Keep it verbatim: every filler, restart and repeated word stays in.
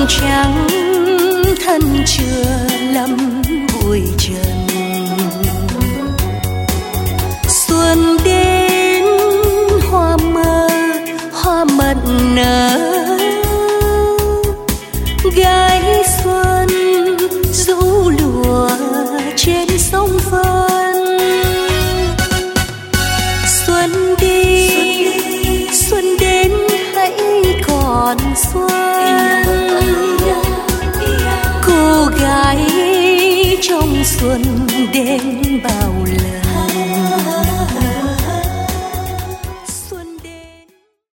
trắng thân chưa lắm bụi trần. Xuân đến hoa mơ hoa mận nở, gái xuân rũ lụa trên sông Vân. Xuân đi xuân đến hãy còn xuân, cô gái trong xuân đến bao lần.